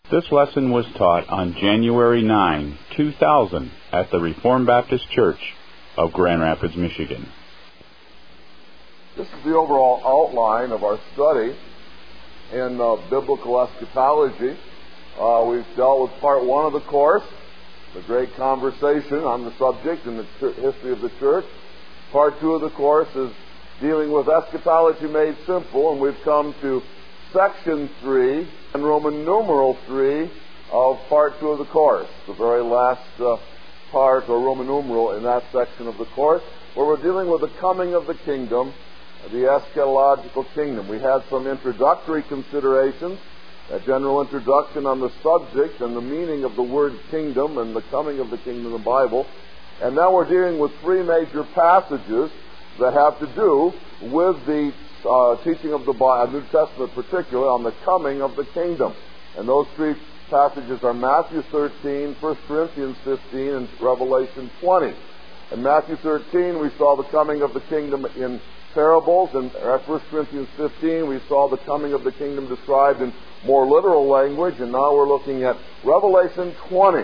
This lesson was taught on January 9, 2000 at the Reformed Baptist Church of Grand Rapids, Michigan. This is the overall outline of our study in biblical eschatology. We've dealt with part one of the course, the great conversation on the subject in the history of the church. Part two of the course is dealing with eschatology made simple, and we've come to section 3 and Roman numeral 3 of part 2 of the course, the very last part or Roman numeral in that section of the course, where we're dealing with the coming of the kingdom, the eschatological kingdom. We had some introductory considerations, a general introduction on the subject and the meaning of the word kingdom and the coming of the kingdom in the Bible. And now we're dealing with three major passages that have to do with the teaching of the New Testament, particularly on the coming of the kingdom. And those three passages are Matthew 13, 1 Corinthians 15, and Revelation 20. In Matthew 13, we saw the coming of the kingdom in parables, and at 1 Corinthians 15, we saw the coming of the kingdom described in more literal language, and now we're looking at Revelation 20.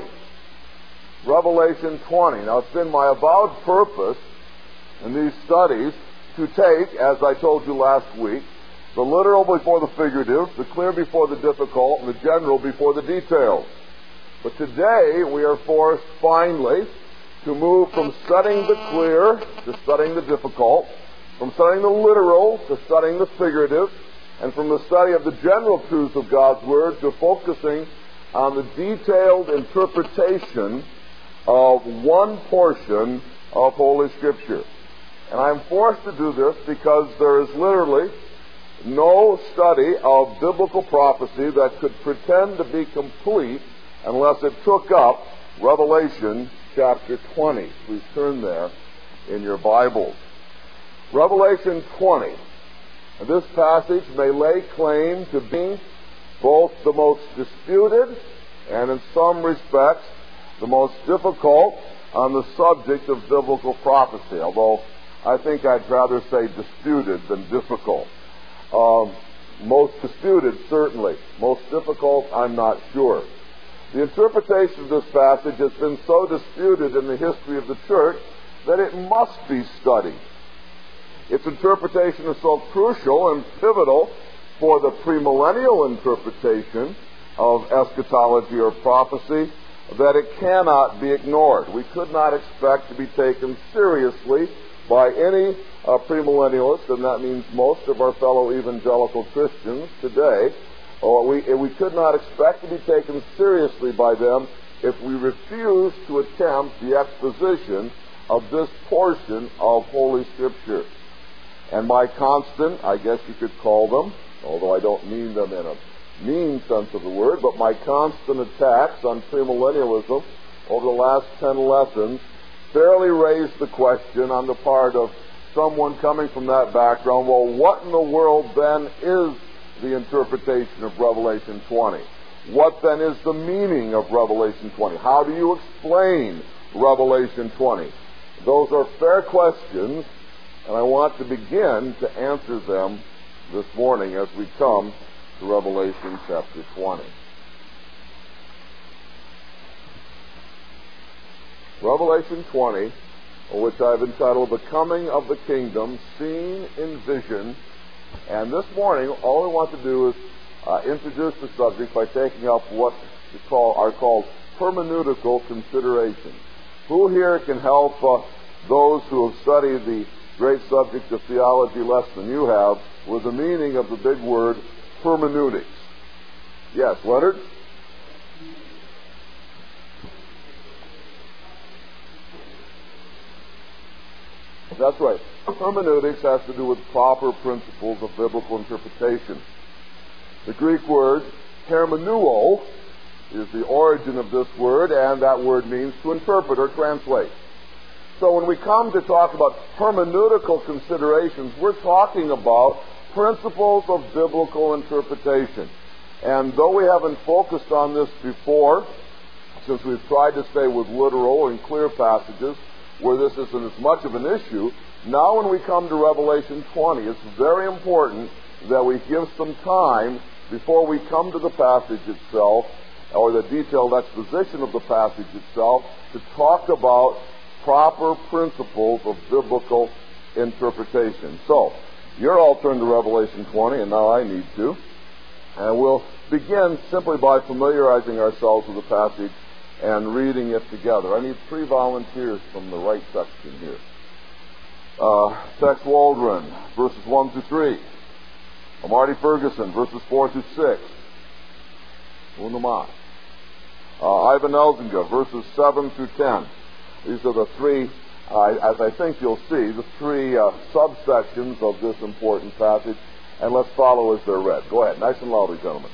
Revelation 20. Now, it's been my avowed purpose in these studies to take, as I told you last week, the literal before the figurative, the clear before the difficult, and the general before the detailed. But today we are forced finally to move from studying the clear to studying the difficult, from studying the literal to studying the figurative, and from the study of the general truths of God's Word to focusing on the detailed interpretation of one portion of Holy Scripture. And I'm forced to do this because there is literally no study of biblical prophecy that could pretend to be complete unless it took up Revelation chapter 20. Please turn there in your Bibles. Revelation 20. And this passage may lay claim to be both the most disputed and in some respects the most difficult on the subject of biblical prophecy, although I think I'd rather say disputed than difficult. Most disputed, certainly. Most difficult, I'm not sure. The interpretation of this passage has been so disputed in the history of the church that it must be studied. Its interpretation is so crucial and pivotal for the premillennial interpretation of eschatology or prophecy that it cannot be ignored. We could not expect to be taken seriously by any premillennialist, and that means most of our fellow evangelical Christians today. We could not expect to be taken seriously by them if we refuse to attempt the exposition of this portion of Holy Scripture. And my constant, I guess you could call them, although I don't mean them in a mean sense of the word, but my constant attacks on premillennialism over the last 10 lessons fairly raised the question on the part of someone coming from that background, well, what in the world then is the interpretation of Revelation 20? What then is the meaning of Revelation 20? How do you explain Revelation 20? Those are fair questions, and I want to begin to answer them this morning as we come to Revelation chapter 20. Revelation 20, which I've entitled The Coming of the Kingdom, Seen in Vision. And this morning, all we want to do is introduce the subject by taking up what are called hermeneutical considerations. Who here can help those who have studied the great subject of theology less than you have with the meaning of the big word hermeneutics? Yes, Leonard? That's right. Hermeneutics has to do with proper principles of biblical interpretation. The Greek word hermeneuo is the origin of this word, and that word means to interpret or translate. So when we come to talk about hermeneutical considerations, we're talking about principles of biblical interpretation. And though we haven't focused on this before, since we've tried to stay with literal and clear passages, where this isn't as much of an issue, now when we come to Revelation 20, it's very important that we give some time before we come to the passage itself or the detailed exposition of the passage itself to talk about proper principles of biblical interpretation. So, you're all turned to Revelation 20, and now I need to. And we'll begin simply by familiarizing ourselves with the passage and reading it together. I need 3 volunteers from the right section here. Tex Waldron, verses 1 through 3. Marty Ferguson, verses 4 through 6. Unamat. Ivan Elzinga, verses 7 through 10. These are the 3, as I think you'll see, the 3 subsections of this important passage. And let's follow as they're read. Go ahead, nice and loudly, gentlemen.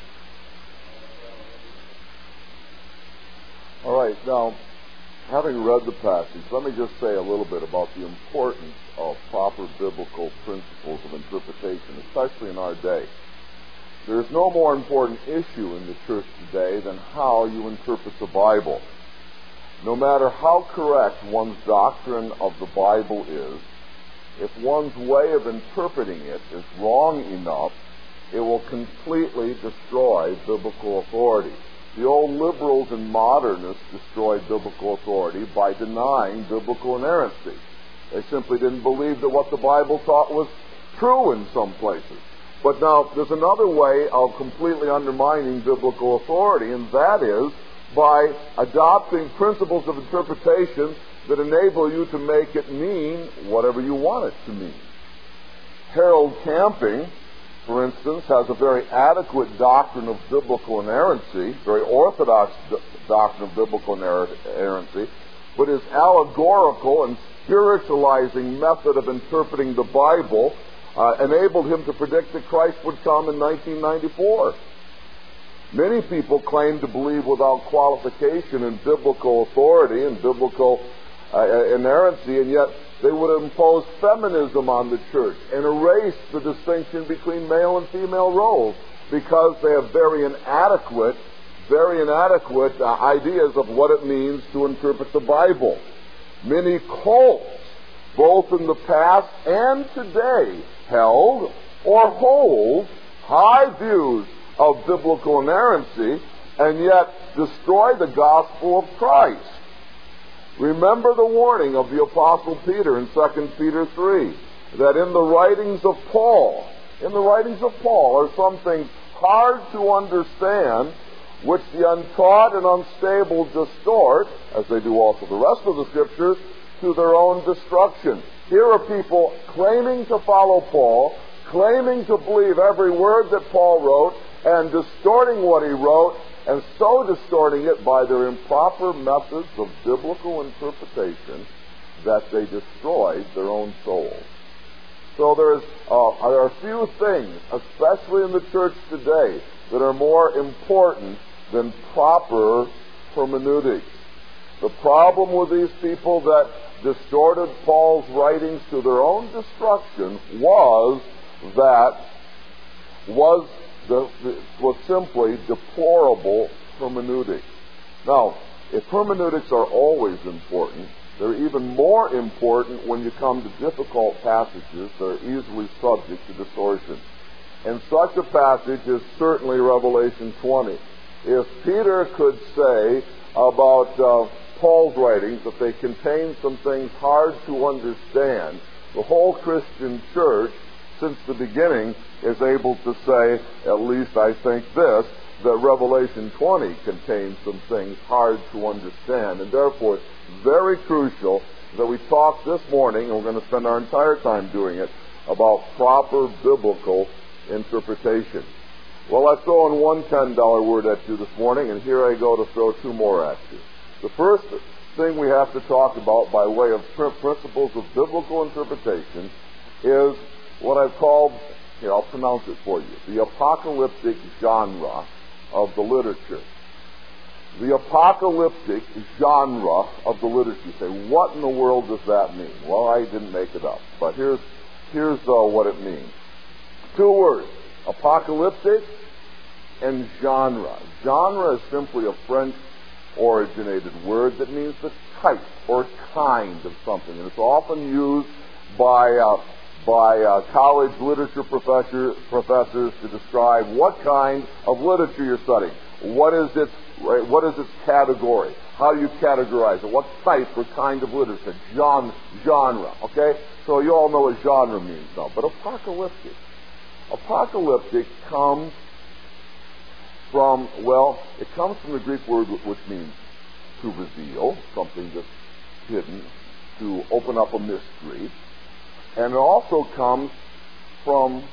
All right, now, having read the passage, let me just say a little bit about the importance of proper biblical principles of interpretation, especially in our day. There is no more important issue in the church today than how you interpret the Bible. No matter how correct one's doctrine of the Bible is, if one's way of interpreting it is wrong enough, it will completely destroy biblical authority. The old liberals and modernists destroyed biblical authority by denying biblical inerrancy. They simply didn't believe that what the Bible taught was true in some places. But now, there's another way of completely undermining biblical authority, and that is by adopting principles of interpretation that enable you to make it mean whatever you want it to mean. Harold Camping, for instance, has a very adequate doctrine of biblical inerrancy, very orthodox doctrine of biblical inerrancy, but his allegorical and spiritualizing method of interpreting the Bible enabled him to predict that Christ would come in 1994. Many people claim to believe without qualification in biblical authority and biblical inerrancy, and yet they would impose feminism on the church and erase the distinction between male and female roles because they have very inadequate ideas of what it means to interpret the Bible. Many cults, both in the past and today, held or hold high views of biblical inerrancy and yet destroy the gospel of Christ. Remember the warning of the Apostle Peter in 2 Peter 3, that in the writings of Paul are some things hard to understand, which the untaught and unstable distort, as they do also the rest of the Scriptures, to their own destruction. Here are people claiming to follow Paul, claiming to believe every word that Paul wrote, and distorting what he wrote, and so distorting it by their improper methods of biblical interpretation that they destroyed their own souls. So there are few things, especially in the church today, that are more important than proper hermeneutics. The problem with these people that distorted Paul's writings to their own destruction was simply deplorable hermeneutics. Now, if hermeneutics are always important, they're even more important when you come to difficult passages that are easily subject to distortion. And such a passage is certainly Revelation 20. If Peter could say about Paul's writings that they contain some things hard to understand, the whole Christian church, since the beginning, is able to say, at least I think this, that Revelation 20 contains some things hard to understand. And therefore, it's very crucial that we talk this morning, and we're going to spend our entire time doing it, about proper biblical interpretation. Well, I throw in one $10 word at you this morning, and here I go to throw 2 more at you. The first thing we have to talk about by way of principles of biblical interpretation is what I've called, here, I'll pronounce it for you, the apocalyptic genre of the literature. The apocalyptic genre of the literature. You say, what in the world does that mean? Well, I didn't make it up, but here's what it means. 2 words, apocalyptic and genre. Genre is simply a French-originated word that means the type or kind of something, and it's often used by college literature professors to describe what kind of literature you're studying. What is its category? How do you categorize it? What type or kind of literature? Genre. Okay? So you all know what genre means now. But apocalyptic. Apocalyptic comes from, it comes from the Greek word which means to reveal something that's hidden, to open up a mystery. And it also comes from,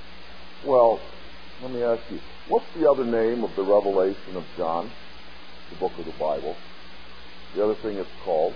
let me ask you, what's the other name of the revelation of John, the book of the Bible? The other thing it's called?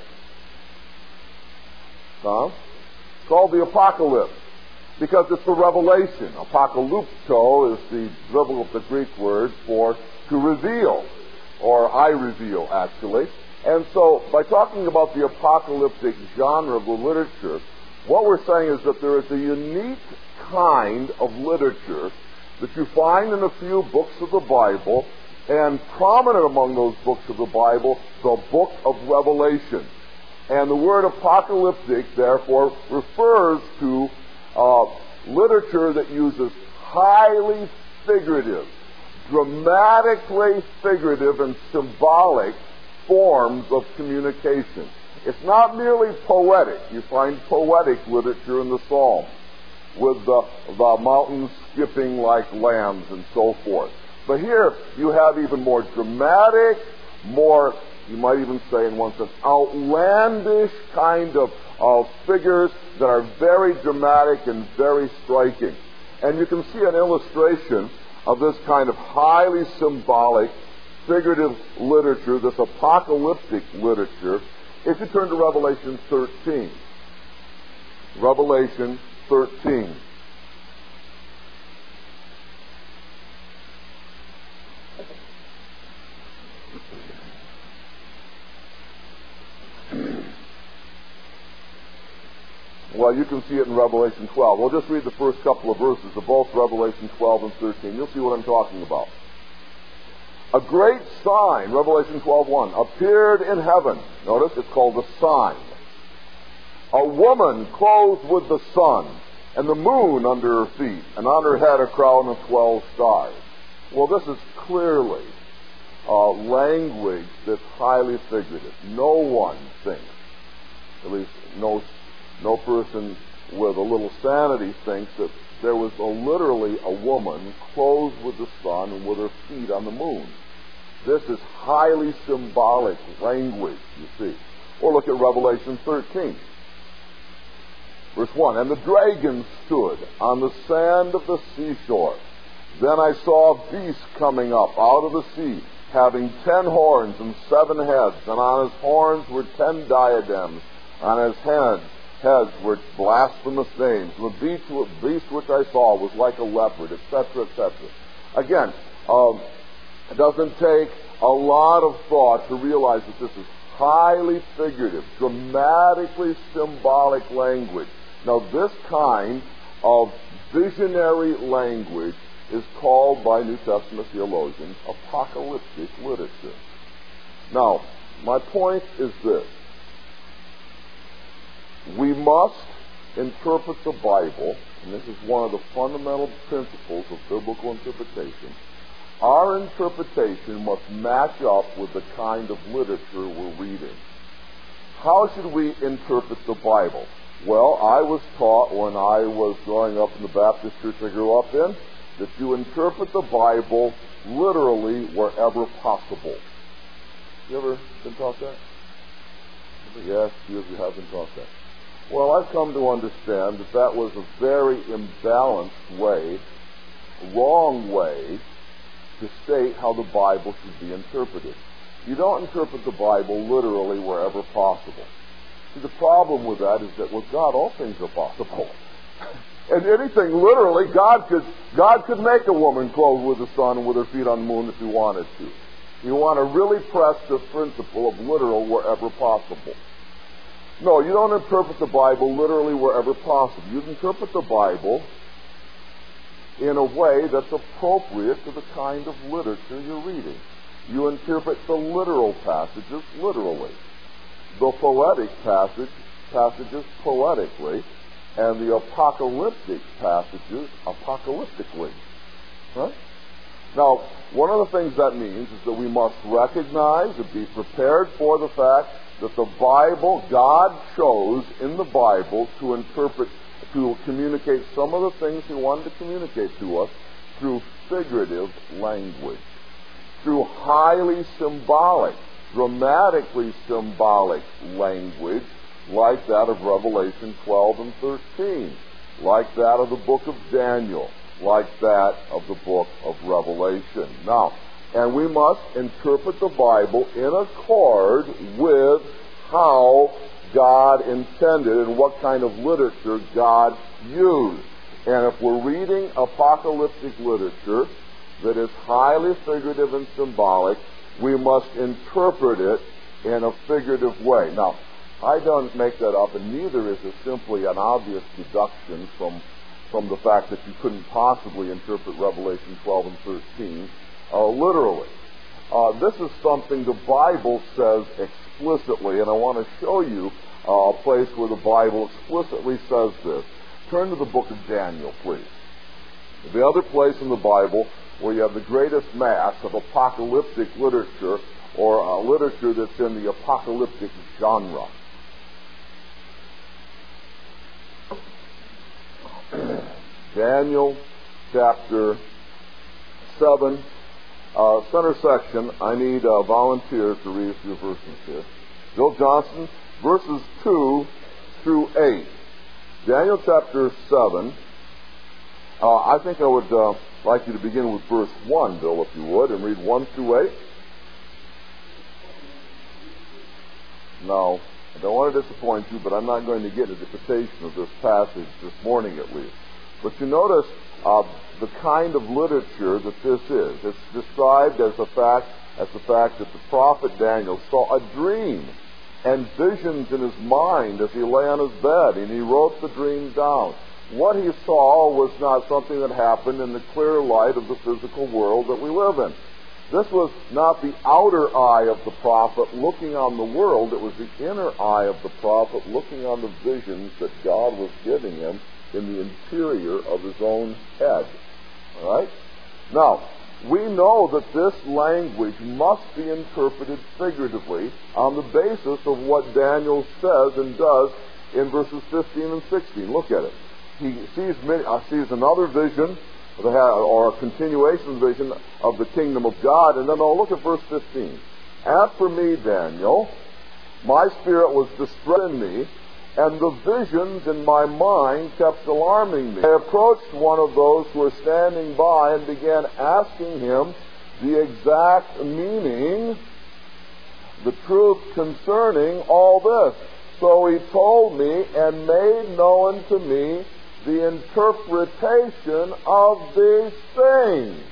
It's called the Apocalypse, because it's the revelation. Apocalypto is the Greek word for to reveal, or I reveal, actually. And so, by talking about the apocalyptic genre of the literature, what we're saying is that there is a unique kind of literature that you find in a few books of the Bible, and prominent among those books of the Bible, the book of Revelation. And the word apocalyptic, therefore, refers to literature that uses highly figurative, dramatically figurative and symbolic forms of communication. It's not merely poetic. You find poetic literature in the Psalms, with the mountains skipping like lambs and so forth. But here you have even more dramatic, more, you might even say in one sense, outlandish kind of figures that are very dramatic and very striking. And you can see an illustration of this kind of highly symbolic, figurative literature, this apocalyptic literature, if you turn to Revelation 13. Revelation 13. Well, you can see it in Revelation 12. We'll just read the first couple of verses of both Revelation 12 and 13. You'll see what I'm talking about. A great sign, Revelation 12:1, appeared in heaven. Notice, it's called a sign. A woman clothed with the sun, and the moon under her feet, and on her head a crown of 12 stars. Well, this is clearly language that's highly figurative. No one thinks, at least no person with a little sanity thinks that there was literally a woman clothed with the sun and with her feet on the moon. This is highly symbolic language, you see. Or look at Revelation 13. Verse 1, and the dragon stood on the sand of the seashore. Then I saw a beast coming up out of the sea, having 10 horns and 7 heads, and on his horns were 10 diadems, on his heads were blasphemous names. The beast which I saw was like a leopard, etc., etc. Again, it doesn't take a lot of thought to realize that this is highly figurative, dramatically symbolic language. Now, this kind of visionary language is called by New Testament theologians apocalyptic literature. Now, my point is this. We must interpret the Bible, and this is one of the fundamental principles of biblical interpretation. Our interpretation must match up with the kind of literature we're reading. How should we interpret the Bible? Well, I was taught when I was growing up in the Baptist church I grew up in that you interpret the Bible literally wherever possible. You ever been taught that? Yes, few of you have been taught that. Well, I've come to understand that that was a very imbalanced way, wrong way, to state how the Bible should be interpreted. You don't interpret the Bible literally wherever possible. See, the problem with that is that with God, all things are possible. And anything literally, God could make a woman clothed with the sun and with her feet on the moon if He wanted to. You want to really press this principle of literal wherever possible. No, you don't interpret the Bible literally wherever possible. You interpret the Bible in a way that's appropriate to the kind of literature you're reading. You interpret the literal passages literally, the poetic passages poetically, and the apocalyptic passages apocalyptically. Right? Now, one of the things that means is that we must recognize and be prepared for the fact that the Bible, God chose in the Bible to interpret, to communicate some of the things He wanted to communicate to us through figurative language, through highly symbolic, dramatically symbolic language, like that of Revelation 12 and 13, like that of the book of Daniel, like that of the book of Revelation. Now, and we must interpret the Bible in accord with how God intended and what kind of literature God used. And if we're reading apocalyptic literature that is highly figurative and symbolic, we must interpret it in a figurative way. Now, I don't make that up, and neither is it simply an obvious deduction from the fact that you couldn't possibly interpret Revelation 12 and 13 literally. This is something the Bible says explicitly, and I want to show you a place where the Bible explicitly says this. Turn to the book of Daniel, please. The other place in the Bible where you have the greatest mass of apocalyptic literature, or literature that's in the apocalyptic genre. Daniel chapter 7, center section. I need volunteers to read a few verses here. Bill Johnson, verses 2 through 8. Daniel chapter 7. I think I would like you to begin with verse 1, Bill, if you would, and read 1 through 8. Now, I don't want to disappoint you, but I'm not going to get a dissertation of this passage this morning at least. But you notice the kind of literature that this is. It's described as the fact that the prophet Daniel saw a dream and visions in his mind as he lay on his bed, and he wrote the dream down. What he saw was not something that happened in the clear light of the physical world that we live in. This was not the outer eye of the prophet looking on the world. It was the inner eye of the prophet looking on the visions that God was giving him in the interior of his own head. All right? Now, we know that this language must be interpreted figuratively on the basis of what Daniel says and does in verses 15 and 16. Look at it. He sees another vision, or a continuation vision of the kingdom of God. And then look at verse 15. As for me, Daniel, my spirit was distressed in me, and the visions in my mind kept alarming me. I approached one of those who were standing by and began asking him the exact meaning, the truth concerning all this. So he told me and made known to me the interpretation of these things.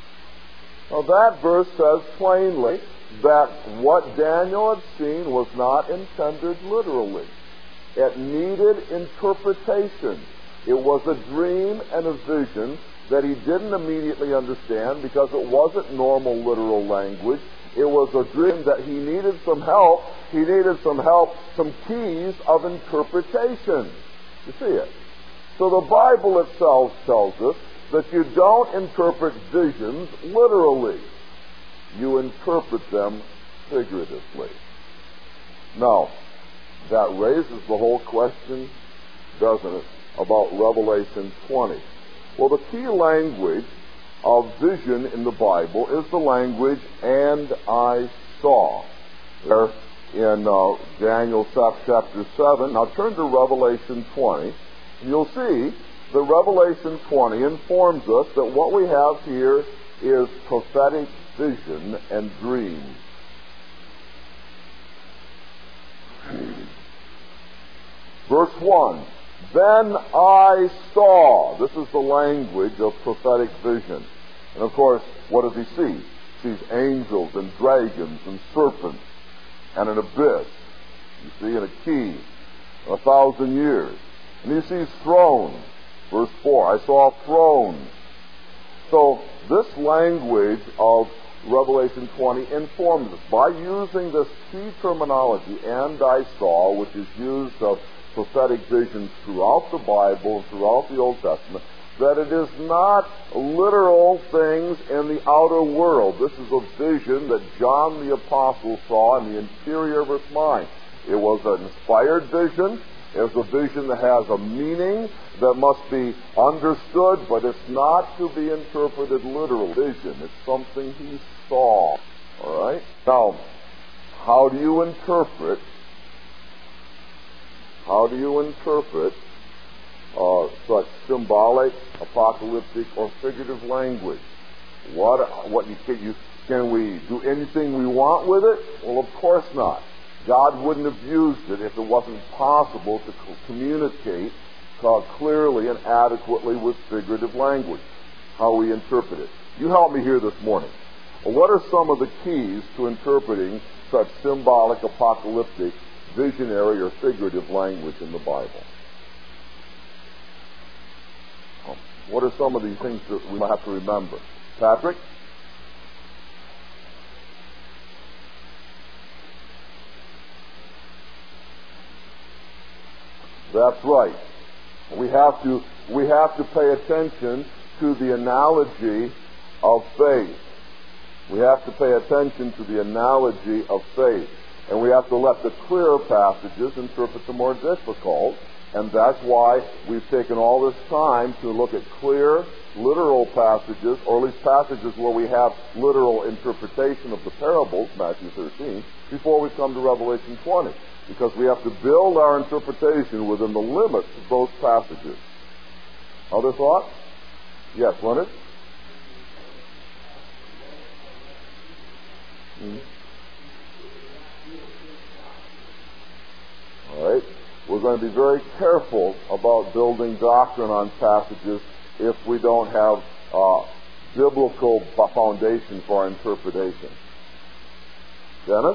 Now that verse says plainly that what Daniel had seen was not intended literally. It needed interpretation. It was a dream and a vision that he didn't immediately understand because it wasn't normal literal language. It was a dream that he needed some help. He needed some help, some keys of interpretation. You see it? So the Bible itself tells us that you don't interpret visions literally. You interpret them figuratively. Now, that raises the whole question, doesn't it, about Revelation 20. Well, the key language of vision in the Bible is the language, and I saw. There in Daniel chapter 7. Now turn to Revelation 20. And you'll see that Revelation 20 informs us that what we have here is prophetic vision and dream. Verse 1. Then I saw. This is the language of prophetic vision. And of course, what does he see? He sees angels and dragons and serpents and an abyss. You see, and a key, 1,000 years. And he sees thrones. Verse 4. I saw thrones. So this language of Revelation 20 informs us by using this key terminology, and I saw, which is used of prophetic visions throughout the Bible, throughout the Old Testament. that it is not literal things in the outer world. This is a vision that John the Apostle saw in the interior of his mind. It was an inspired vision. It was a vision that has a meaning that must be understood, but it's not to be interpreted literal vision. It's something he saw. All right? Now, how do you interpret such symbolic, apocalyptic, or figurative language? Can we do anything we want with it? Well, of course not. God wouldn't have used it if it wasn't possible to communicate clearly and adequately with figurative language. How we interpret it. You help me here this morning. Well, what are some of the keys to interpreting such symbolic, apocalyptic, visionary, or figurative language in the Bible? What are some of these things that we have to remember? Patrick? That's right. We have to pay attention to the analogy of faith. We have to pay attention to the analogy of faith. And we have to let the clearer passages interpret the more difficult. And that's why we've taken all this time to look at clear, literal passages, or at least passages where we have literal interpretation of the parables, Matthew 13, before we come to Revelation 20. Because we have to build our interpretation within the limits of those passages. Other thoughts? Yes, Leonard? All right. We're going to be very careful about building doctrine on passages if we don't have biblical foundation for our interpretation. Dennis?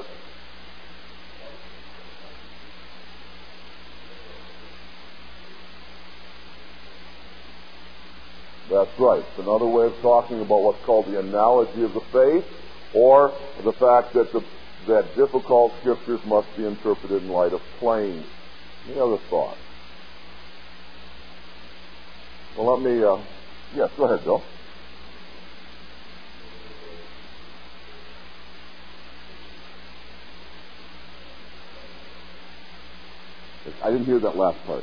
That's right. It's another way of talking about what's called the analogy of the faith, or the fact that that difficult scriptures must be interpreted in light of plain. Any other thoughts? Well, let me... yes, go ahead, Bill. I didn't hear that last part.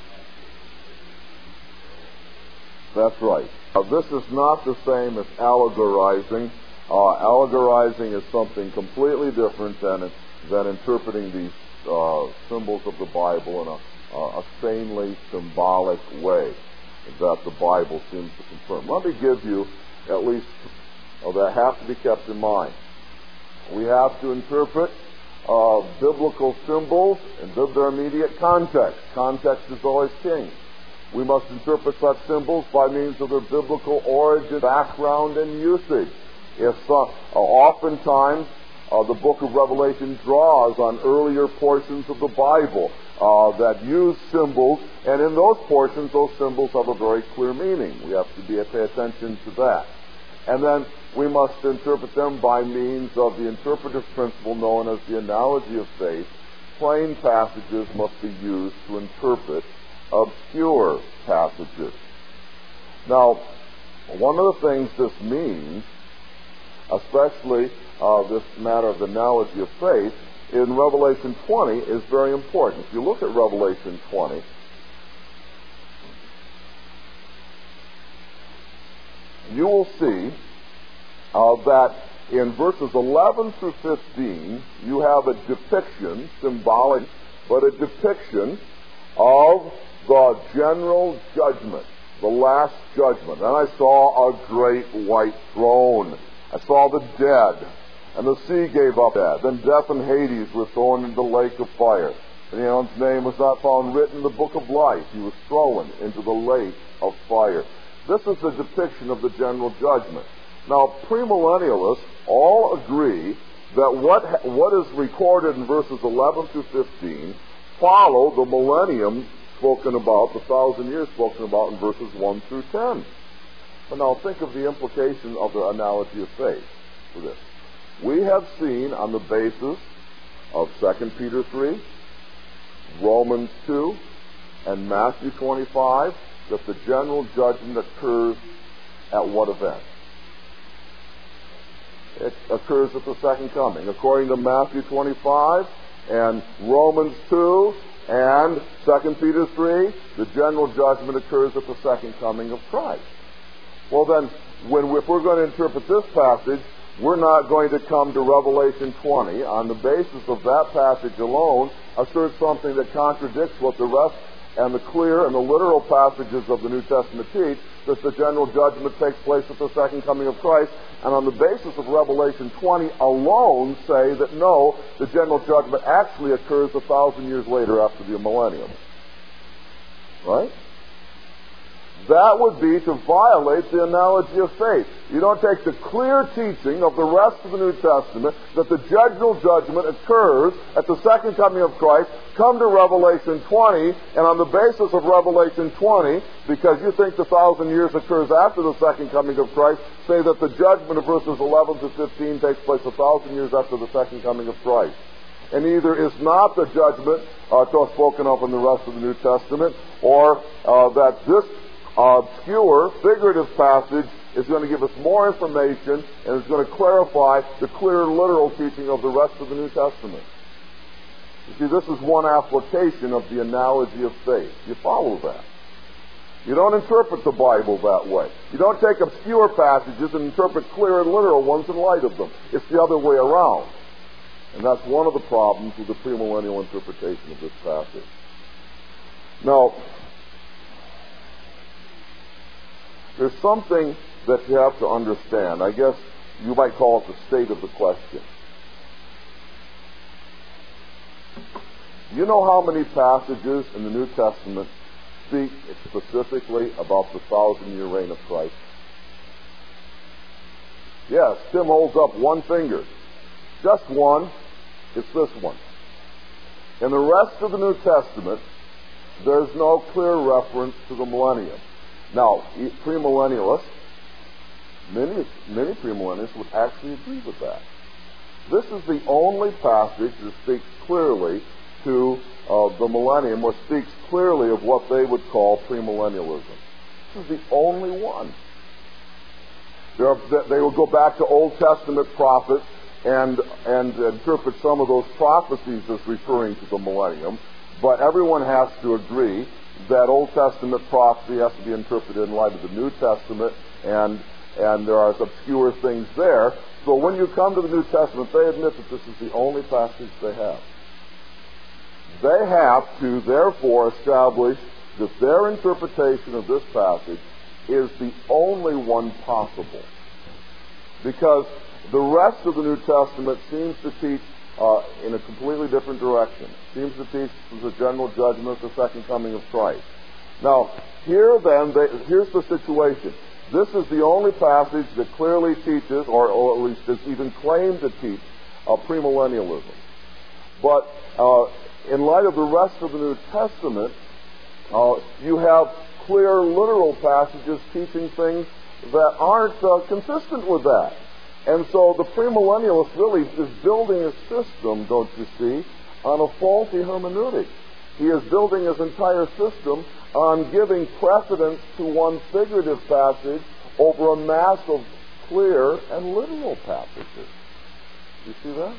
That's right. This is not the same as allegorizing. Allegorizing is something completely different than interpreting these symbols of the Bible in a sanely symbolic way that the Bible seems to confirm. Let me give you at least that have to be kept in mind. We have to interpret biblical symbols in their immediate context. Context is always king. We must interpret such symbols by means of their biblical origin, background, and usage. Oftentimes, the book of Revelation draws on earlier portions of the Bible that use symbols, and in those portions, those symbols have a very clear meaning. We have to pay attention to that. And then we must interpret them by means of the interpretive principle known as the analogy of faith. Plain passages must be used to interpret obscure passages. Now, one of the things this means, especially this matter of the analogy of faith, in Revelation 20 is very important. If you look at Revelation 20, you will see that in verses 11 through 15, you have a depiction, symbolic, but a depiction of the general judgment, the last judgment. And I saw a great white throne. I saw the dead, and the sea gave up dead. Then death and Hades were thrown into the lake of fire. And An's name was not found written in the book of life. He was thrown into the lake of fire. This is the depiction of the general judgment. Now, premillennialists all agree that what is recorded in verses 11 through 15 follow the millennium spoken about, the 1,000 years spoken about in verses 1 through 10. But now think of the implication of the analogy of faith for this. We have seen on the basis of 2 Peter 3, Romans 2, and Matthew 25, that the general judgment occurs at what event? It occurs at the second coming. According to Matthew 25 and Romans 2 and 2 Peter 3, the general judgment occurs at the second coming of Christ. Well then, if we're going to interpret this passage, we're not going to come to Revelation 20 on the basis of that passage alone, assert something that contradicts what the rest and the clear and the literal passages of the New Testament teach, that the general judgment takes place at the second coming of Christ, and on the basis of Revelation 20 alone say that no, the general judgment actually occurs 1,000 years later after the millennium. Right? That would be to violate the analogy of faith. You don't take the clear teaching of the rest of the New Testament that the general judgment occurs at the second coming of Christ, come to Revelation 20, and on the basis of Revelation 20, because you think the 1,000 years occurs after the second coming of Christ, say that the judgment of verses 11 to 15 takes place 1,000 years after the second coming of Christ. And either is not the judgment spoken of in the rest of the New Testament, or that this obscure, figurative passage is going to give us more information and is going to clarify the clear, literal teaching of the rest of the New Testament. You see, this is one application of the analogy of faith. You follow that. You don't interpret the Bible that way. You don't take obscure passages and interpret clear and literal ones in light of them. It's the other way around. And that's one of the problems with the premillennial interpretation of this passage. Now, there's something that you have to understand. I guess you might call it the state of the question. You know how many passages in the New Testament speak specifically about the 1,000-year reign of Christ? Yes, Tim holds up one finger. Just one. It's this one. In the rest of the New Testament, there's no clear reference to the millennium. Now, premillennialists, many premillennialists would actually agree with that. This is the only passage that speaks clearly to the millennium, or speaks clearly of what they would call premillennialism. This is the only one. They will go back to Old Testament prophets and interpret some of those prophecies as referring to the millennium, but everyone has to agree that Old Testament prophecy has to be interpreted in light of the New Testament, and there are obscure things there. So when you come to the New Testament, they admit that this is the only passage they have. They have to, therefore, establish that their interpretation of this passage is the only one possible. Because the rest of the New Testament seems to teach in a completely different direction. Seems to teach the general judgment of the second coming of Christ. Now, here's the situation. This is the only passage that clearly teaches, or at least is even claimed to teach, premillennialism. But in light of the rest of the New Testament, you have clear, literal passages teaching things that aren't consistent with that. And so the premillennialist really is building a system, don't you see, on a faulty hermeneutic. He is building his entire system on giving precedence to one figurative passage over a mass of clear and literal passages. You see that?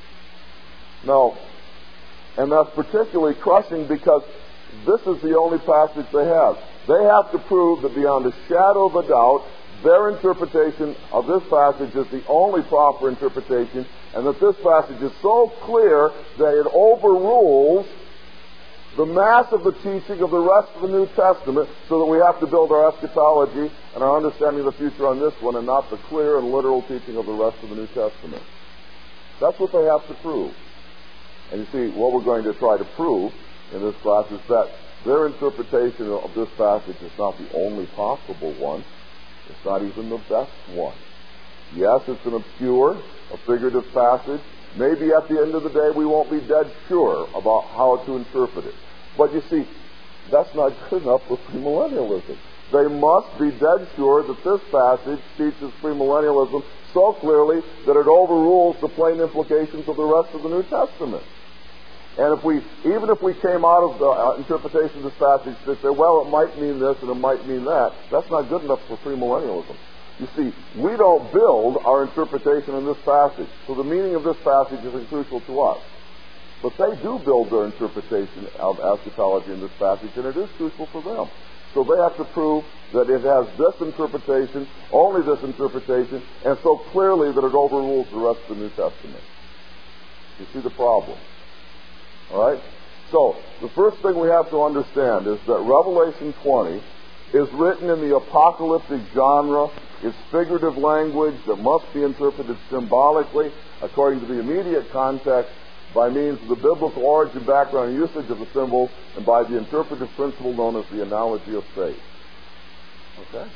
No. And that's particularly crushing because this is the only passage they have. They have to prove that beyond a shadow of a doubt, their interpretation of this passage is the only proper interpretation, and that this passage is so clear that it overrules the mass of the teaching of the rest of the New Testament, so that we have to build our eschatology and our understanding of the future on this one, and not the clear and literal teaching of the rest of the New Testament. That's what they have to prove. And you see, what we're going to try to prove in this class is that their interpretation of this passage is not the only possible one. It's not even the best one. Yes, it's an obscure, a figurative passage. Maybe at the end of the day we won't be dead sure about how to interpret it. But you see, that's not good enough for premillennialism. They must be dead sure that this passage teaches premillennialism so clearly that it overrules the plain implications of the rest of the New Testament. And even if we came out of the interpretation of this passage to say, well, it might mean this and it might mean that, that's not good enough for premillennialism. You see, we don't build our interpretation in this passage. So the meaning of this passage isn't crucial to us. But they do build their interpretation of eschatology in this passage, and it is crucial for them. So they have to prove that it has this interpretation, only this interpretation, and so clearly that it overrules the rest of the New Testament. You see the problem? All right? So, the first thing we have to understand is that Revelation 20 is written in the apocalyptic genre. It's figurative language that must be interpreted symbolically according to the immediate context by means of the biblical origin, background, and usage of the symbols, and by the interpretive principle known as the analogy of faith. Okay?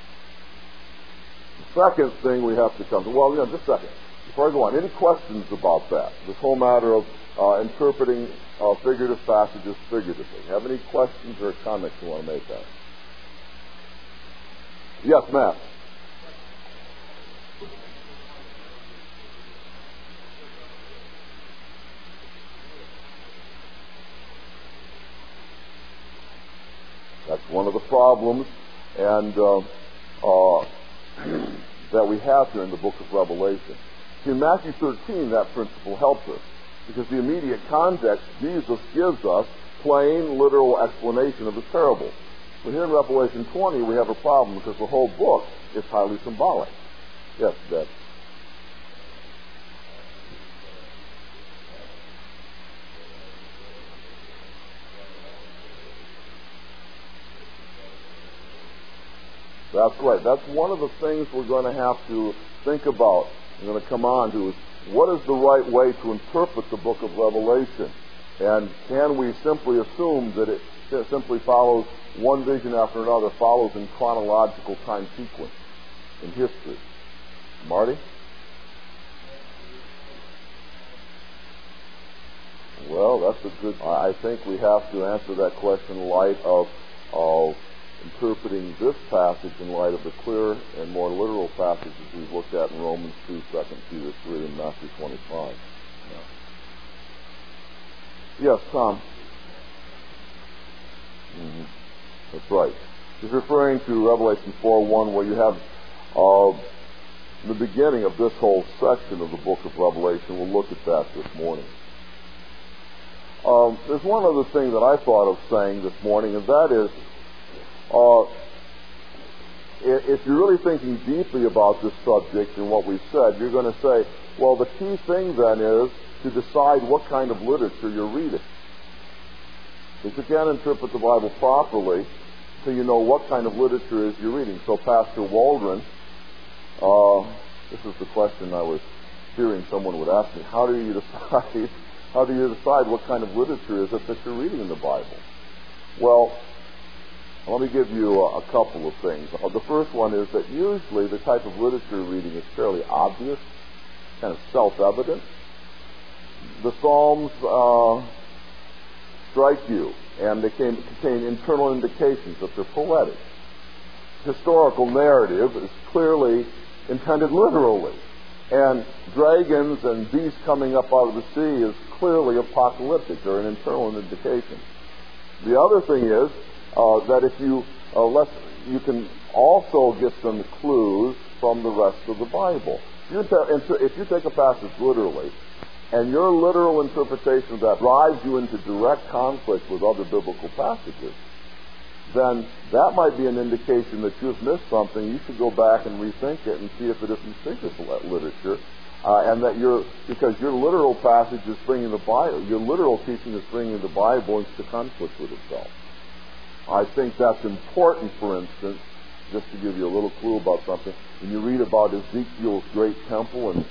The second thing we have to come to, just a second. Before I go on, any questions about that? This whole matter of interpreting figurative passages figuratively. Have any questions or comments you want to make that? Yes, Matt. That's one of the problems and that we have here in the book of Revelation. In Matthew 13, that principle helps us, because the immediate context, Jesus gives us plain, literal explanation of the parable. But here in Revelation 20, we have a problem, because the whole book is highly symbolic. Yes, Dad. That's right. That's one of the things we're going to have to think about. We're going to come on to is what is the right way to interpret the book of Revelation? And can we simply assume that it simply follows one vision after another, follows in chronological time sequence in history? Marty? Well, that's a good... I think we have to answer that question in light of interpreting this passage in light of the clear and more literal passages we've looked at in Romans 2, 2 Peter 3, and Matthew 25. Yeah. Yes, Tom? Mm-hmm. That's right. He's referring to Revelation 4:1, where you have the beginning of this whole section of the book of Revelation. We'll look at that this morning. There's one other thing that I thought of saying this morning, and that is, if you're really thinking deeply about this subject and what we've said, you're going to say, well, the key thing then is to decide what kind of literature you're reading. Because you can't interpret the Bible properly until you know what kind of literature it is you're reading. So Pastor Waldron, this is the question I was hearing someone would ask me, how do you decide what kind of literature is it that you're reading in the Bible? Well, let me give you a couple of things. The first one is that usually the type of literature reading is fairly obvious, kind of self-evident. The Psalms strike you, and they contain internal indications that they're poetic. Historical narrative is clearly intended literally, and dragons and beasts coming up out of the sea is clearly apocalyptic. They're an internal indication. The other thing is that if you can also get some clues from the rest of the Bible. If you take a passage literally, and your literal interpretation of that drives you into direct conflict with other biblical passages, then that might be an indication that you've missed something. You should go back and rethink it and see if it isn't figurative literature, and that because your literal passage is bringing the Bible, your literal teaching is bringing the Bible into conflict with itself. I think that's important, for instance, just to give you a little clue about something. When you read about Ezekiel's great temple and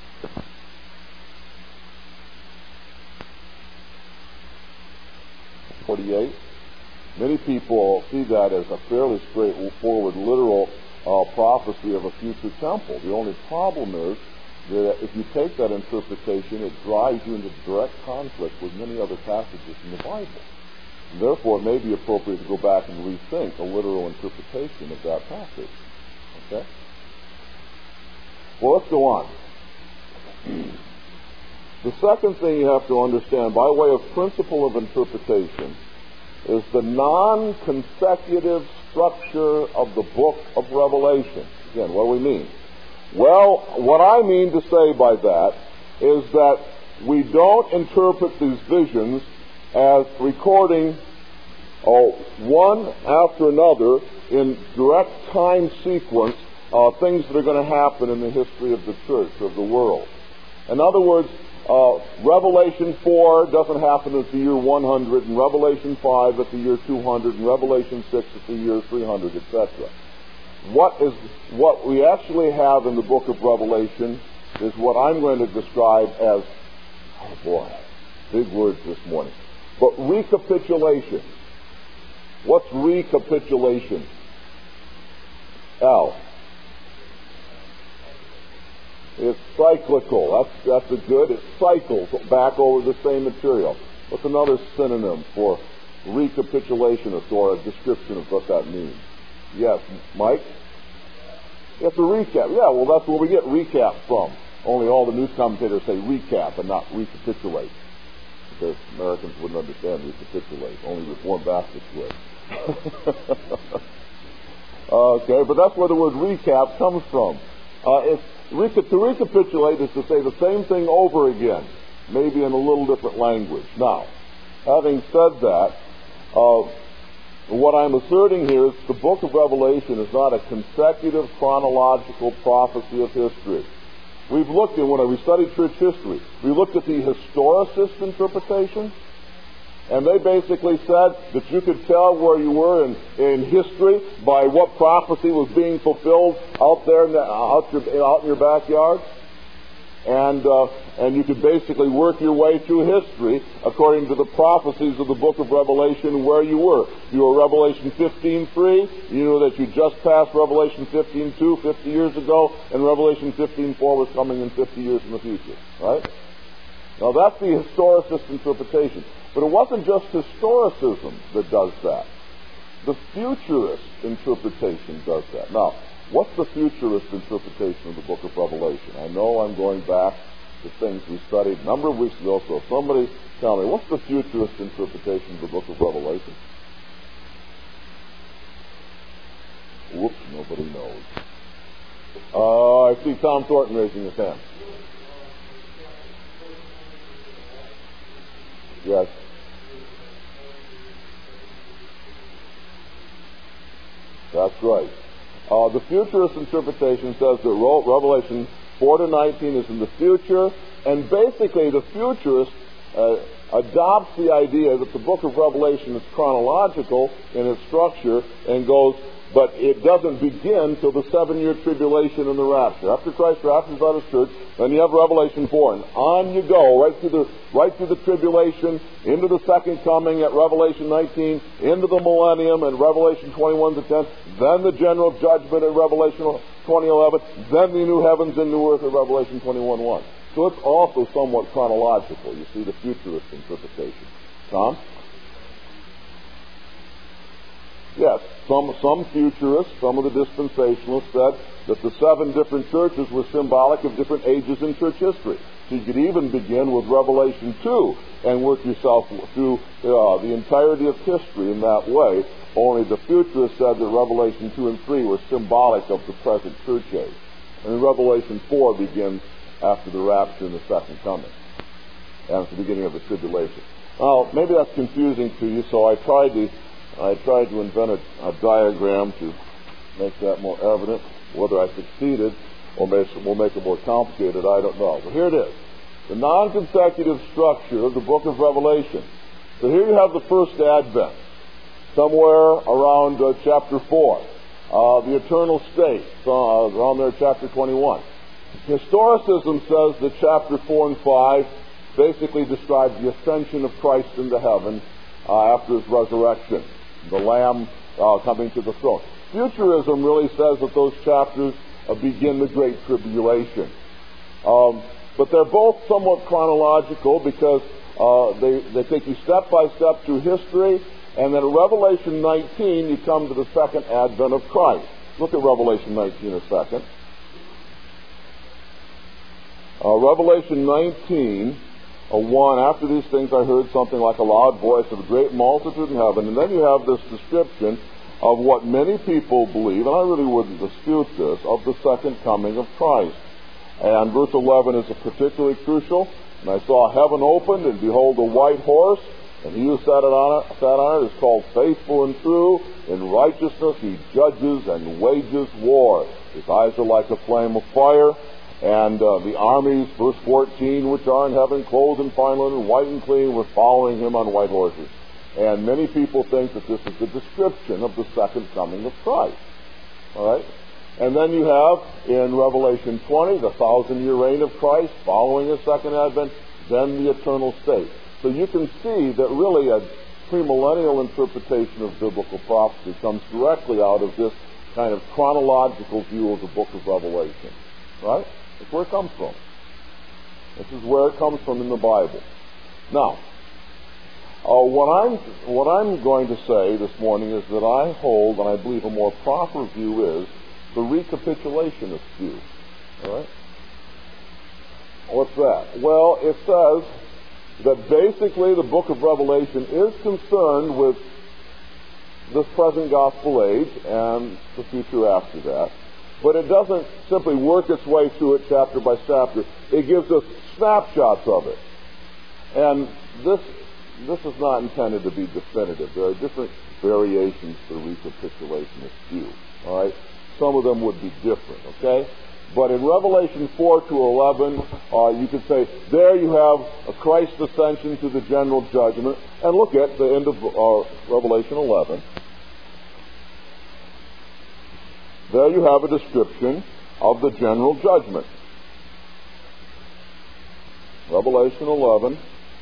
48, many people see that as a fairly straightforward, literal prophecy of a future temple. The only problem is that if you take that interpretation, it drives you into direct conflict with many other passages in the Bible. And therefore, it may be appropriate to go back and rethink a literal interpretation of that passage. Okay? Well, let's go on. The second thing you have to understand, by way of principle of interpretation, is the non-consecutive structure of the book of Revelation. Again, what do we mean? Well, what I mean to say by that is that we don't interpret these visions as recording one after another in direct time sequence things that are going to happen in the history of the church, of the world. In other words, Revelation 4 doesn't happen at the year 100, and Revelation 5 at the year 200, and Revelation 6 at the year 300, etc. What we actually have in the book of Revelation is what I'm going to describe as, oh boy, big words this morning, but recapitulation. What's recapitulation? Al. It's cyclical. That's a good. It cycles back over the same material. What's another synonym for recapitulation or a description of what that means? Yes, Mike? It's a recap. Yeah, well, that's where we get recap from. Only all the news commentators say recap and not recapitulate. Because Americans wouldn't understand recapitulate. Only Reformed Baptists would. Okay, but that's where the word recap comes from. To recapitulate is to say the same thing over again, maybe in a little different language. Now, having said that, what I'm asserting here is the book of Revelation is not a consecutive chronological prophecy of history. We've looked at, when we studied church history, we looked at the historicist interpretation, and they basically said that you could tell where you were in history by what prophecy was being fulfilled out there out in your backyard. And you could basically work your way through history according to the prophecies of the book of Revelation where you were. You were Revelation 15:3. You knew that you just passed Revelation 15:2 50 years ago, and Revelation 15:4 was coming in 50 years in the future. Right? Now that's the historicist interpretation. But it wasn't just historicism that does that. The futurist interpretation does that. Now, what's the futurist interpretation of the book of Revelation? I know I'm going back to things we studied a number of weeks ago, so somebody tell me, what's the futurist interpretation of the book of Revelation? Whoops, nobody knows. I see Tom Thornton raising his hand. Yes. That's right. The futurist interpretation says that Revelation 4-19 is in the future, and basically the futurist adopts the idea that the book of Revelation is chronological in its structure and goes, but it doesn't begin till the 7-year tribulation and the rapture. After Christ raptures out his church, then you have Revelation 4, and on you go, right through the tribulation, into the second coming at Revelation 19, into the millennium and Revelation 21-10, then the general judgment at Revelation 20:11, then the new heavens and new earth at Revelation 21:1. So it's also somewhat chronological. You see the futurist interpretation. Tom? Yes, some futurists, some of the dispensationalists said that the 7 different churches were symbolic of different ages in church history. So you could even begin with Revelation 2 and work yourself through the entirety of history in that way. Only the futurists said that Revelation 2 and 3 were symbolic of the present church age. And Revelation 4 begins after the rapture and the second coming, and at the beginning of the tribulation. Now, maybe that's confusing to you, so I tried to invent a diagram to make that more evident. Whether I succeeded or will make it more complicated, I don't know. But here it is. The non-consecutive structure of the book of Revelation. So here you have the first advent, somewhere around chapter 4. The eternal state, around there chapter 21. Historicism says that chapter 4 and 5 basically describe the ascension of Christ into heaven after his resurrection, the Lamb coming to the throne. Futurism really says that those chapters begin the Great Tribulation. But they're both somewhat chronological because they take you step by step through history, and then in Revelation 19 you come to the second advent of Christ. Look at Revelation 19 a second. Revelation 19 1, after these things I heard something like a loud voice of a great multitude in heaven. And then you have this description of what many people believe, and I really wouldn't dispute this, of the second coming of Christ. And verse 11 is particularly crucial. And I saw heaven opened, and behold, a white horse, and he who sat on it is called Faithful and True. In righteousness he judges and wages war. His eyes are like a flame of fire. And the armies, verse 14, which are in heaven, clothed in fine linen, white and clean, were following him on white horses. And many people think that this is the description of the second coming of Christ. All right? And then you have, in Revelation 20, the 1,000-year reign of Christ, following his second advent, then the eternal state. So you can see that really a premillennial interpretation of biblical prophecy comes directly out of this kind of chronological view of the book of Revelation. Right? That's where it comes from. This is where it comes from in the Bible. Now, what I'm going to say this morning is that I hold, and I believe a more proper view is, the recapitulationist view. All right? What's that? Well, it says that basically the book of Revelation is concerned with this present gospel age and the future after that. But it doesn't simply work its way through it chapter by chapter. It gives us snapshots of it. And this is not intended to be definitive. There are different variations to the recapitulationist view. All right? Some of them would be different, okay? But in Revelation 4 to 11, you could say, there you have a Christ's ascension to the general judgment. And look at the end of Revelation 11. There you have a description of the general judgment. Revelation 11,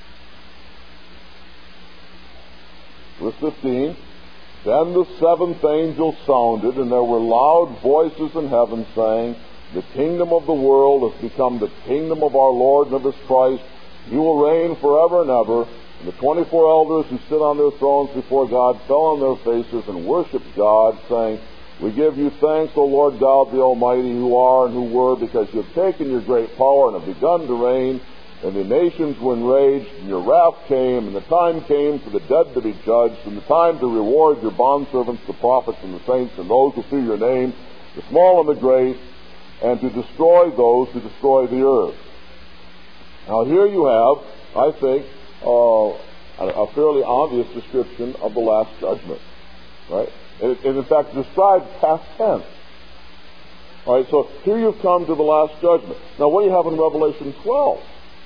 verse 15. Then the seventh angel sounded, and there were loud voices in heaven saying, the kingdom of the world has become the kingdom of our Lord and of his Christ. He will reign forever and ever. And the 24 elders who sit on their thrones before God fell on their faces and worshipped God, saying, we give you thanks, O Lord God the Almighty, who are and who were, because you have taken your great power and have begun to reign. And the nations were enraged, and your wrath came, and the time came for the dead to be judged, and the time to reward your bondservants, the prophets and the saints, and those who fear your name, the small and the great, and to destroy those who destroy the earth. Now here you have, I think, a fairly obvious description of the last judgment. Right? It in fact describes past tense. All right, so here you've come to the last judgment. Now what do you have in Revelation 12?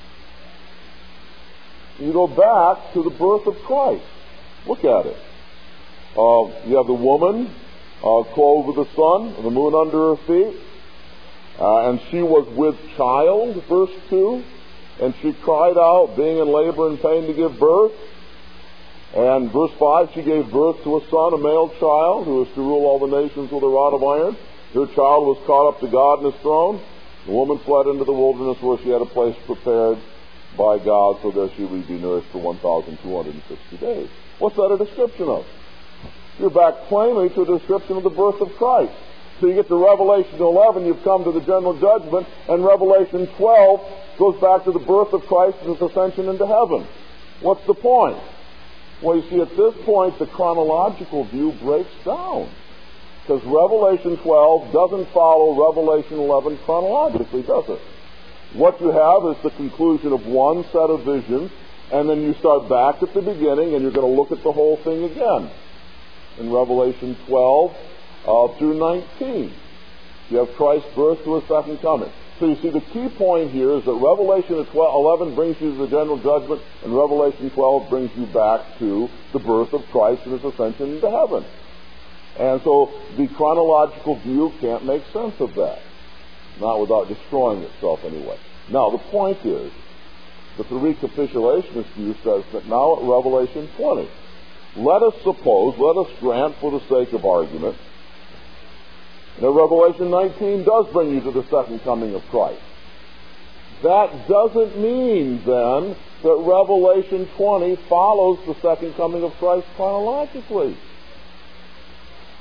You go back to the birth of Christ. Look at it. You have the woman clothed with the sun, the moon under her feet. And she was with child, verse 2. And she cried out, being in labor and pain to give birth. And verse 5, she gave birth to a son, a male child, who was to rule all the nations with a rod of iron. Her child was caught up to God in his throne. The woman fled into the wilderness where she had a place prepared by God, so there she would be nourished for 1,260 days. What's that a description of? You're back plainly to a description of the birth of Christ. So you get to Revelation 11, you've come to the general judgment, and Revelation 12 goes back to the birth of Christ and his ascension into heaven. What's the point? Well, you see, at this point, the chronological view breaks down. Because Revelation 12 doesn't follow Revelation 11 chronologically, does it? What you have is the conclusion of one set of visions, and then you start back at the beginning, and you're going to look at the whole thing again. In Revelation 12 through 19, you have Christ's birth to his second coming. So you see, the key point here is that Revelation 11 brings you to the general judgment, and Revelation 12 brings you back to the birth of Christ and his ascension into heaven. And so the chronological view can't make sense of that. Not without destroying itself anyway. Now, the point is that the recapitulationist view says that now at Revelation 20, let us grant for the sake of argument, that Revelation 19 does bring you to the second coming of Christ. That doesn't mean, then, that Revelation 20 follows the second coming of Christ chronologically.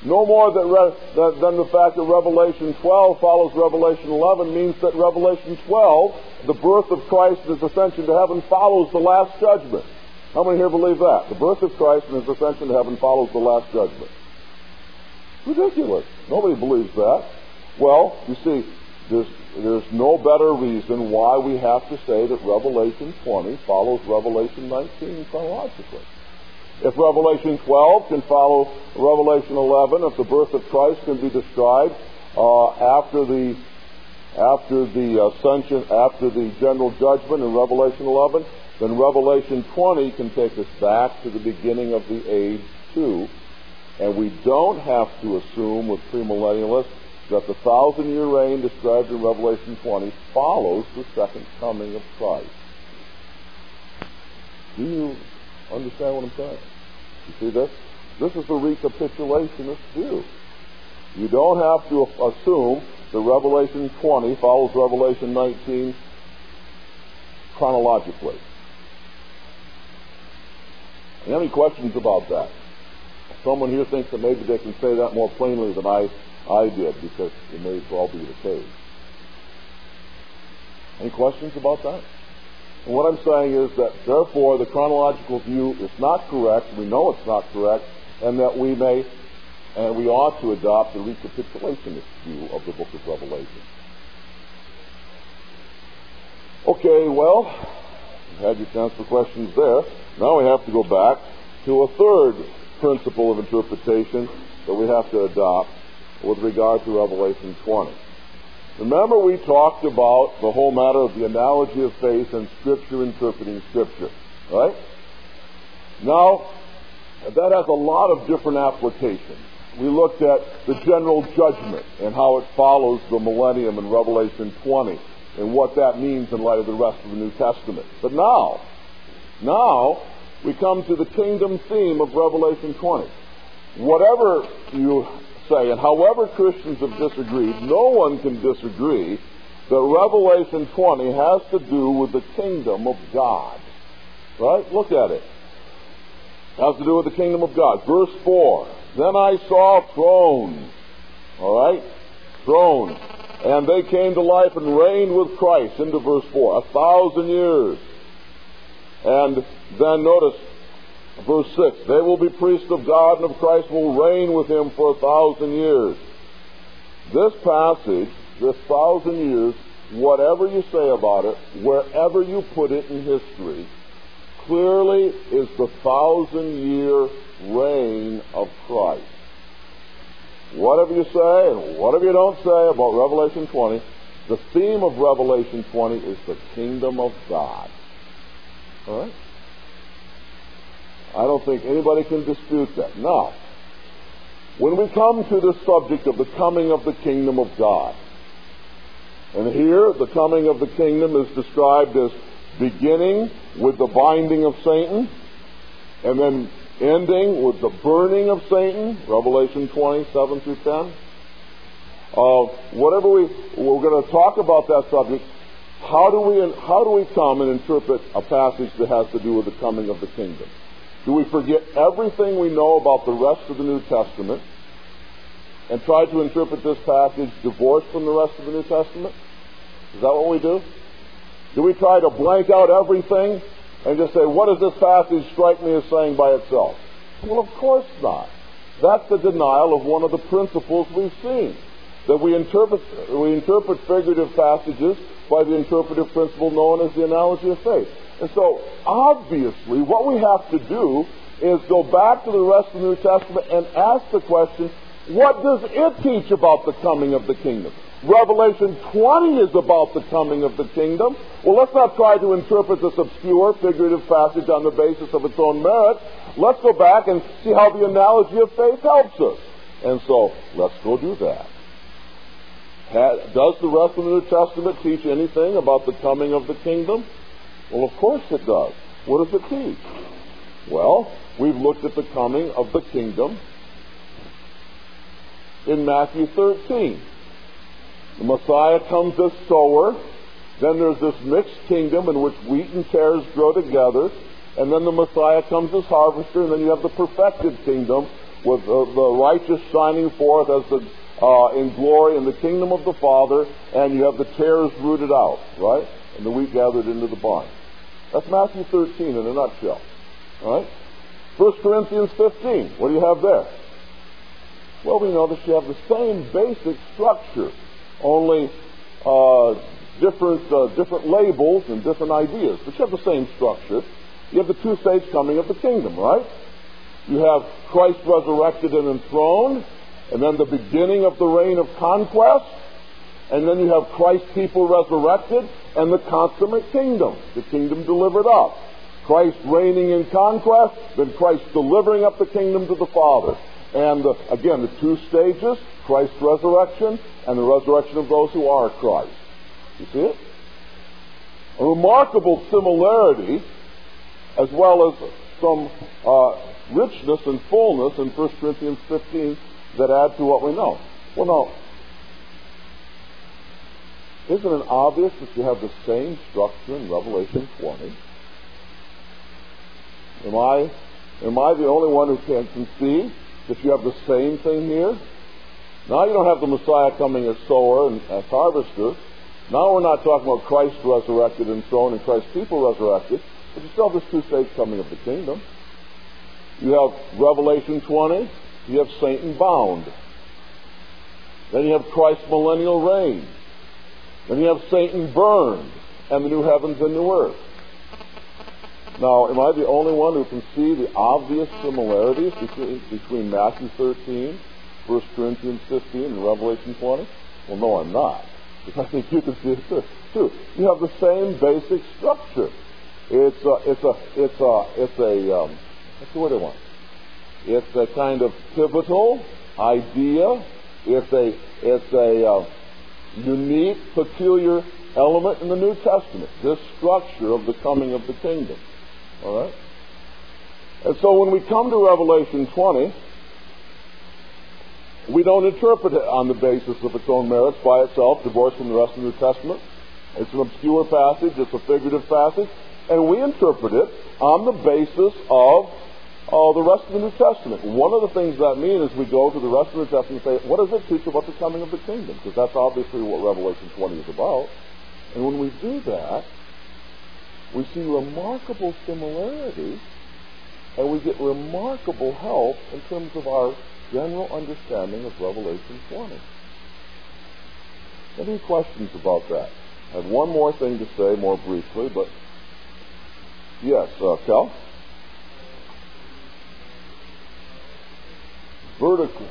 No more than the fact that Revelation 12 follows Revelation 11 means that Revelation 12, the birth of Christ and his ascension to heaven, follows the last judgment. How many here believe that? The birth of Christ and his ascension to heaven follows the last judgment. Ridiculous. Nobody believes that. Well, you see, there's no better reason why we have to say that Revelation 20 follows Revelation 19 chronologically. If Revelation 12 can follow Revelation 11, if the birth of Christ can be described after the ascension, after the general judgment in Revelation 11, then Revelation 20 can take us back to the beginning of the age too. And we don't have to assume with premillennialists that the 1,000-year reign described in Revelation 20 follows the second coming of Christ. Do you understand what I'm saying? You see this? This is the recapitulationist view. You don't have to assume that Revelation 20 follows Revelation 19 chronologically. You have any questions about that? Someone here thinks that maybe they can say that more plainly than I did, because it may well be the case. Any questions about that? And what I'm saying is that, therefore, the chronological view is not correct. We know it's not correct, and that we may and we ought to adopt the recapitulationist view of the book of Revelation. Okay, well, you had your chance for questions there. Now we have to go back to a third principle of interpretation that we have to adopt with regard to Revelation 20. Remember, we talked about the whole matter of the analogy of faith and Scripture interpreting Scripture, right? Now, that has a lot of different applications. We looked at the general judgment and how it follows the millennium in Revelation 20 and what that means in light of the rest of the New Testament. But now we come to the kingdom theme of Revelation 20. Whatever you say, and however Christians have disagreed, no one can disagree that Revelation 20 has to do with the kingdom of God. Right? Look at it. It has to do with the kingdom of God. Verse 4. Then I saw thrones. All right? Thrones. And they came to life and reigned with Christ, into verse 4, 1,000 years. And then notice verse 6, they will be priests of God, and of Christ will reign with him for 1,000 years. This passage, this 1,000 years, whatever you say about it, wherever you put it in history, clearly is the 1,000-year reign of Christ. Whatever you say and whatever you don't say about Revelation 20, the theme of Revelation 20 is the kingdom of God. All right? I don't think anybody can dispute that. Now, when we come to the subject of the coming of the kingdom of God, and here the coming of the kingdom is described as beginning with the binding of Satan, and then ending with the burning of Satan, Revelation 20, 7 through 10. We're going to talk about that subject. How do we come and interpret a passage that has to do with the coming of the kingdom? Do we forget everything we know about the rest of the New Testament and try to interpret this passage divorced from the rest of the New Testament? Is that what we do? Do we try to blank out everything and just say, what does this passage strike me as saying by itself? Well, of course not. That's the denial of one of the principles we've seen. That we interpret figurative passages by the interpretive principle known as the analogy of faith. And so, obviously, what we have to do is go back to the rest of the New Testament and ask the question, what does it teach about the coming of the kingdom? Revelation 20 is about the coming of the kingdom. Well, let's not try to interpret this obscure figurative passage on the basis of its own merit. Let's go back and see how the analogy of faith helps us. And so, let's go do that. Does the rest of the New Testament teach anything about the coming of the kingdom? Well, of course it does. What does it teach? Well, we've looked at the coming of the kingdom in Matthew 13. The Messiah comes as sower. Then there's this mixed kingdom in which wheat and tares grow together. And then the Messiah comes as harvester. And then you have the perfected kingdom with the righteous shining forth as in glory in the kingdom of the Father, and you have the tares rooted out, right? And the wheat gathered into the barn. That's Matthew 13 in a nutshell. All right? 1 Corinthians 15, what do you have there? Well, we know that you have the same basic structure, only different labels and different ideas. But you have the same structure. You have the two-stage coming of the kingdom, right? You have Christ resurrected and enthroned, and then the beginning of the reign of conquest, and then you have Christ's people resurrected, and the consummate kingdom, the kingdom delivered up. Christ reigning in conquest, then Christ delivering up the kingdom to the Father. And again, the two stages, Christ's resurrection and the resurrection of those who are Christ. You see it? A remarkable similarity, as well as some richness and fullness in 1 Corinthians 15 that add to what we know. Well, now, isn't it obvious that you have the same structure in Revelation 20? Am I the only one who can conceive that you have the same thing here? Now you don't have the Messiah coming as sower and as harvester. Now we're not talking about Christ resurrected and thrown and Christ's people resurrected, but you still have this two-stage coming of the kingdom. You have Revelation 20, you have Satan bound. Then you have Christ's millennial reign. Then you have Satan burned and the new heavens and new earth. Now, am I the only one who can see the obvious similarities between Matthew 13, 1 Corinthians 15, and Revelation 20? Well, no, I'm not. Because I think you can see it too. You have the same basic structure. It's what's the word I want? It's a kind of pivotal idea. It's a unique, peculiar element in the New Testament. This structure of the coming of the kingdom. All right? And so when we come to Revelation 20, we don't interpret it on the basis of its own merits by itself, divorced from the rest of the New Testament. It's an obscure passage, it's a figurative passage, and we interpret it on the basis of the rest of the New Testament. One of the things that means is we go to the rest of the New Testament and say, what does it teach about the coming of the kingdom? Because that's obviously what Revelation 20 is about. And when we do that, we see remarkable similarities, and we get remarkable help in terms of our general understanding of Revelation 20. Any questions about that? I have one more thing to say, more briefly, but yes, Cal? Vertical.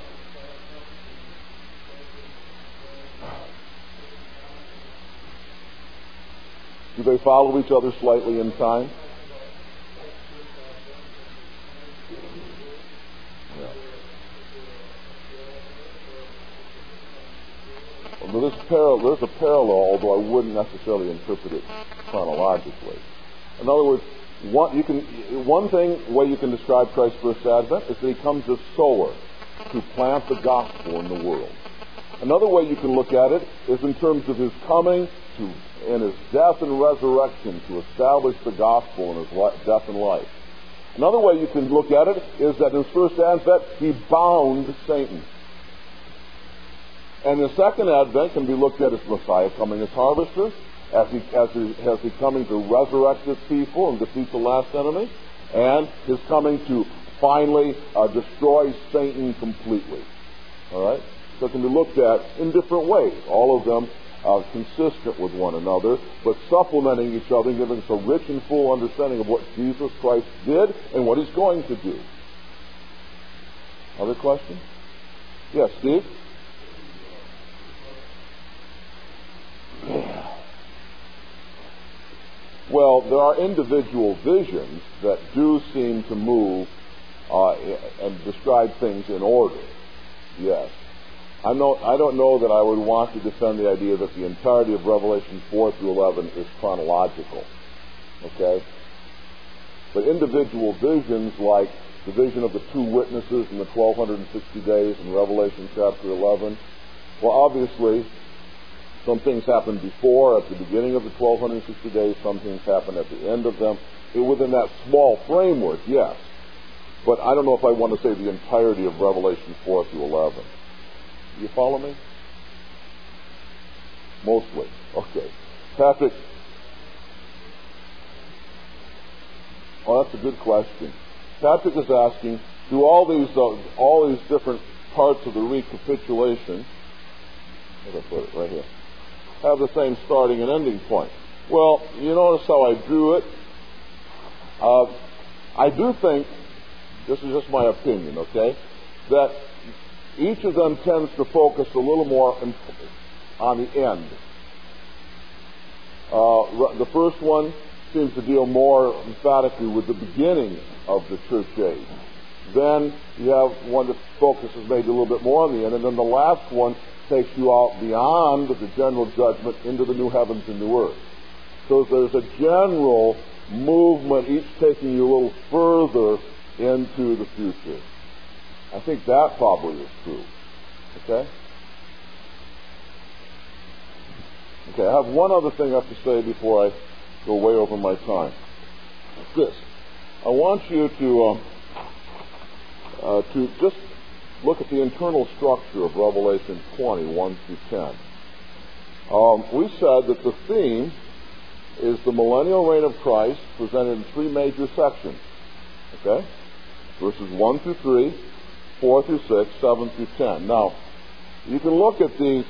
Do they follow each other slightly in time? Yeah. Well, there's a parallel, although I wouldn't necessarily interpret it chronologically. In other words, way you can describe Christ's first advent is that he comes as sower to plant the gospel in the world. Another way you can look at it is in terms of his coming and his death and resurrection to establish the gospel in his death and life. Another way you can look at it is that in his first advent, he bound Satan. And the second advent can be looked at as Messiah coming as harvester, as he coming to resurrect his people and defeat the last enemy, and his coming to finally destroy Satan completely. All right? So it can be looked at in different ways. All of them consistent with one another, but supplementing each other, giving us a rich and full understanding of what Jesus Christ did and what he's going to do. Other questions? Yes, Steve? Well, there are individual visions that do seem to move and describe things in order. Yes. I don't know that I would want to defend the idea that the entirety of Revelation 4 through 11 is chronological. Okay? But individual visions like the vision of the two witnesses in the 1260 days in Revelation chapter 11, well, obviously, some things happen before, at the beginning of the 1260 days, some things happen at the end of them. Within that small framework, yes. But I don't know if I want to say the entirety of Revelation 4 through 11. You follow me? Mostly. Okay. Patrick. Oh, that's a good question. Patrick is asking, do all these different parts of the recapitulation, where did I put it? Right here, have the same starting and ending point? Well, you notice how I drew it? I do think, this is just my opinion, okay, that each of them tends to focus a little more on the end. The first one seems to deal more emphatically with the beginning of the church age. Then you have one that focuses maybe a little bit more on the end, and then the last one takes you out beyond the general judgment into the new heavens and new earth. So there's a general movement, each taking you a little further into the future. I think that probably is true. Okay? Okay, I have one other thing I have to say before I go way over my time. This. I want you to just look at the internal structure of Revelation 20, 1 through 10. We said that the theme is the millennial reign of Christ, presented in three major sections. Okay? Verses 1 through 3, 4 through 6, 7 through 10. Now, you can look at these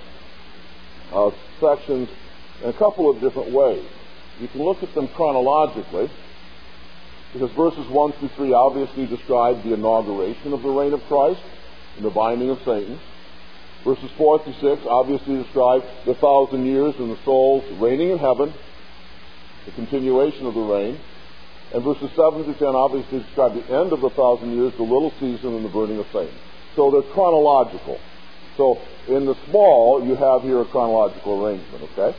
sections in a couple of different ways. You can look at them chronologically, because verses 1 through 3 obviously describe the inauguration of the reign of Christ and the binding of Satan. Verses 4 through 6 obviously describe the 1,000 years and the souls reigning in heaven, the continuation of the reign. And verses 7 through 10 obviously describe the end of the 1,000 years, the little season, and the burning of Satan. So they're chronological. So in the small, you have here a chronological arrangement, okay?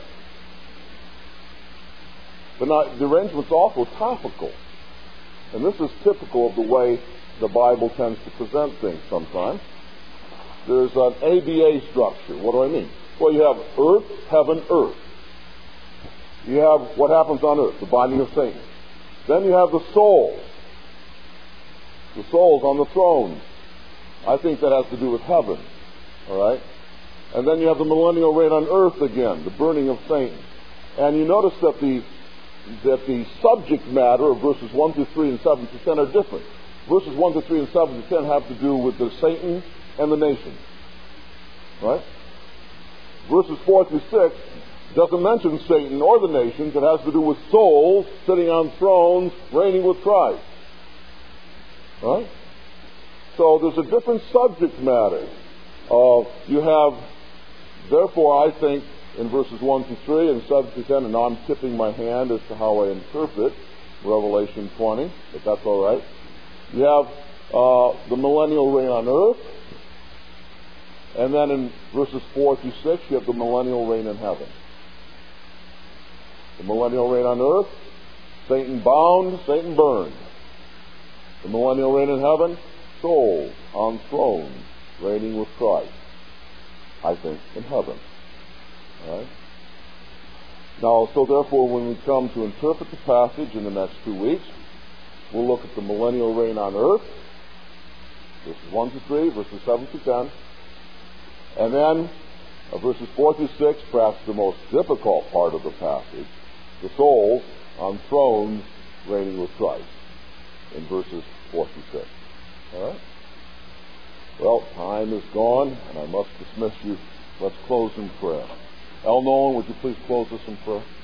But now, the arrangement's also topical. And this is typical of the way the Bible tends to present things sometimes. There's an ABA structure. What do I mean? Well, you have earth, heaven, earth. You have what happens on earth, the binding of Satan. Then you have the souls. The souls on the throne. I think that has to do with heaven. All right? And then you have the millennial reign on earth again, the burning of Satan. And you notice that the subject matter of verses 1 through 3 and 7 through 10 are different. Verses 1 through 3 and 7 through 10 have to do with the Satan and the nations. Right? Verses 4 through 6 doesn't mention Satan or the nations. It has to do with souls sitting on thrones, reigning with Christ. Right? So there's a different subject matter. You have, therefore, I think, in verses 1 through 3 and 7 through 10, and now I'm tipping my hand as to how I interpret Revelation 20, but that's all right. You have the millennial reign on earth, and then in verses 4 through 6, you have the millennial reign in heaven. The millennial reign on earth, Satan bound, Satan burned. The millennial reign in heaven, souls on thrones, reigning with Christ, I think, in heaven. All right? Now, so therefore, when we come to interpret the passage in the next 2 weeks, we'll look at the millennial reign on earth, verses 1 to 3, verses 7 to 10, and then verses 4 through 6, perhaps the most difficult part of the passage, the souls on thrones reigning with Christ, in verses 4 through 6. All right? Well, time is gone, and I must dismiss you. Let's close in prayer. El Nolan, would you please close us in prayer?